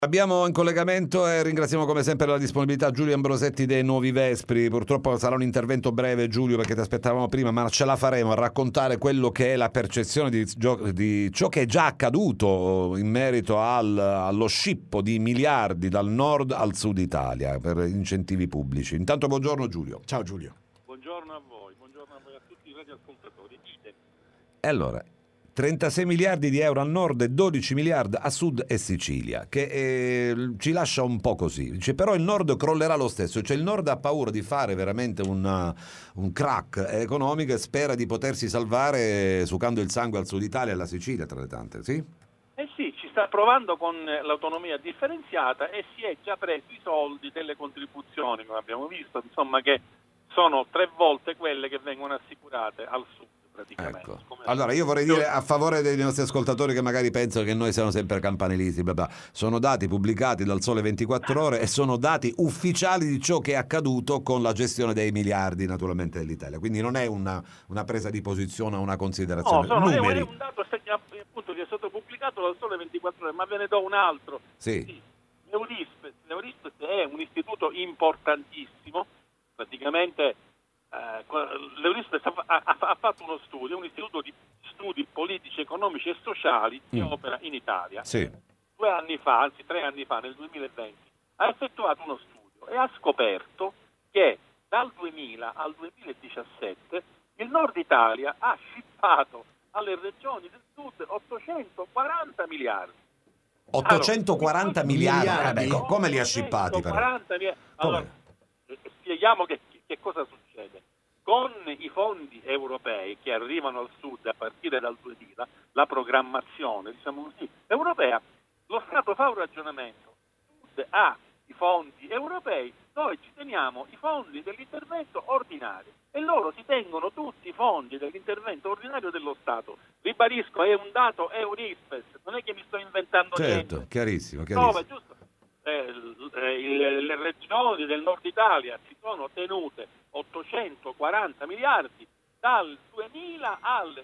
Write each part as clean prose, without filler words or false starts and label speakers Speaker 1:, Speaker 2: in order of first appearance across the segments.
Speaker 1: Abbiamo in collegamento e ringraziamo come sempre la disponibilità Giulio Ambrosetti dei Nuovi Vespri. Purtroppo sarà un intervento breve, Giulio, perché ti aspettavamo prima, ma ce la faremo a raccontare quello che è la percezione di ciò che è già accaduto in merito allo scippo di miliardi dal nord al sud Italia per incentivi pubblici. Intanto buongiorno Giulio.
Speaker 2: Ciao Giulio.
Speaker 3: Buongiorno a voi a tutti i radioascoltatori.
Speaker 1: E allora, 36 miliardi di euro al nord e 12 miliardi a sud e Sicilia, che ci lascia un po' così. Però il nord crollerà lo stesso, cioè il nord ha paura di fare veramente un crack economico e spera di potersi salvare sucando il sangue al sud Italia e alla Sicilia, tra le tante, sì?
Speaker 3: Eh sì, ci sta provando con l'autonomia differenziata e si è già preso i soldi delle contribuzioni, come abbiamo visto, insomma, che sono 3 volte quelle che vengono assicurate al sud.
Speaker 1: Ecco. Allora io vorrei dire a favore dei nostri ascoltatori che magari pensano che noi siamo sempre campanilisti, bla bla. Sono dati pubblicati dal Sole 24 Ore e sono dati ufficiali di ciò che è accaduto con la gestione dei miliardi naturalmente dell'Italia, quindi non è una presa di posizione o una considerazione.
Speaker 3: No,
Speaker 1: numeri.
Speaker 3: è un dato appunto che è stato pubblicato dal Sole 24 Ore, ma ve ne do un altro.
Speaker 1: Sì.
Speaker 3: L'Eurispes è un istituto importantissimo, praticamente. L'Eurispes ha fatto uno studio, un istituto di studi politici, economici e sociali che opera in Italia.
Speaker 1: Sì.
Speaker 3: 3 anni fa, nel 2020, ha effettuato uno studio e ha scoperto che dal 2000 al 2017 il Nord Italia ha scippato alle regioni del Sud 840 miliardi.
Speaker 1: 840 miliardi? Come li ha scippati però?
Speaker 3: 840 miliardi. Allora, spieghiamo che cosa succede. Con i fondi europei che arrivano al sud a partire dal 2000, la programmazione, diciamo così, europea, lo Stato fa un ragionamento. Il sud ha i fondi europei, noi ci teniamo i fondi dell'intervento ordinario e loro si tengono tutti i fondi dell'intervento ordinario dello Stato. Ribadisco, è un dato, è un ISPES, non è che mi sto inventando niente.
Speaker 1: Certo, chiarissimo.
Speaker 3: No, è giusto. Le regioni del nord Italia si sono tenute 840 miliardi dal 2000 al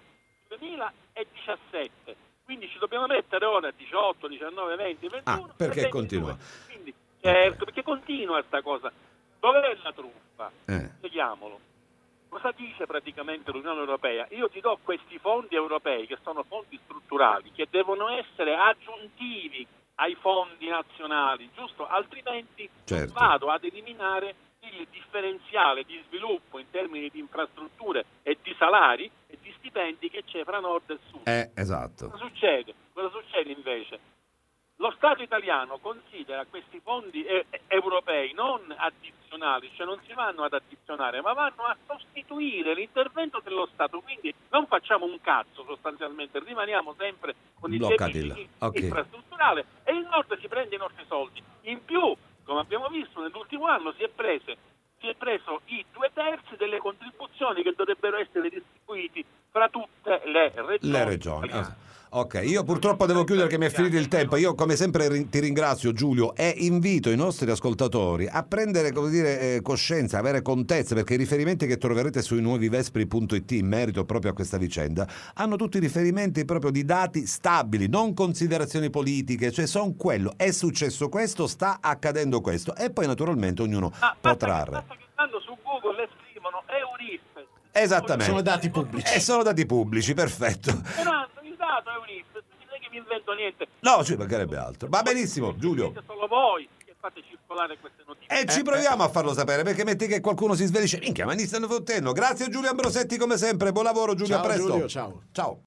Speaker 3: 2017, quindi ci dobbiamo mettere ora 18, 19, 20, 21
Speaker 1: perché
Speaker 3: 22.
Speaker 1: continua?
Speaker 3: Quindi, certo, perché continua sta cosa. Dov'è la truffa? Spieghiamolo. Cosa dice praticamente l'Unione Europea? Io ti do questi fondi europei che sono fondi strutturali che devono essere aggiuntivi ai fondi nazionali, giusto? Altrimenti vado ad eliminare il differenziale di sviluppo in termini di infrastrutture e di salari e di stipendi che c'è fra nord e sud.
Speaker 1: Esatto.
Speaker 3: Cosa succede? Cosa succede invece? Lo Stato italiano considera questi fondi europei non addizionali, cioè non si vanno ad addizionare, ma vanno a sostituire l'intervento dello Stato. Quindi non facciamo un cazzo sostanzialmente, rimaniamo sempre con il deficit infrastrutturale e il Nord si prende i nostri soldi. In più, come abbiamo visto nell'ultimo anno, si è preso i 2/3 delle contribuzioni che dovrebbero essere distribuiti fra tutte le regioni.
Speaker 1: Ok, io purtroppo devo chiudere che mi è finito il tempo. Io come sempre ti ringrazio Giulio e invito i nostri ascoltatori a prendere, come dire, coscienza, avere contezza, perché i riferimenti che troverete sui nuovivespri.it in merito proprio a questa vicenda hanno tutti riferimenti proprio di dati stabili, non considerazioni politiche, cioè sono quello, è successo questo, sta accadendo questo e poi naturalmente ognuno può trarre.
Speaker 3: Basta che andando su Google le scrivono Eurispes.
Speaker 1: Esattamente.
Speaker 2: Sono dati pubblici.
Speaker 1: Sono dati pubblici, perfetto.
Speaker 3: Il dato è un ISPES, non è che mi invento niente.
Speaker 1: No, ci mancherebbe altro. Va benissimo, Giulio.
Speaker 3: Siete solo voi che fate circolare queste notizie.
Speaker 1: E ci proviamo a farlo sapere, perché metti che qualcuno si svelisce. Minchia, ma mi stanno fottendo. Grazie Giulio Ambrosetti come sempre. Buon lavoro Giulio,
Speaker 2: Ciao,
Speaker 1: a presto.
Speaker 2: Giulio, ciao.
Speaker 1: Ciao.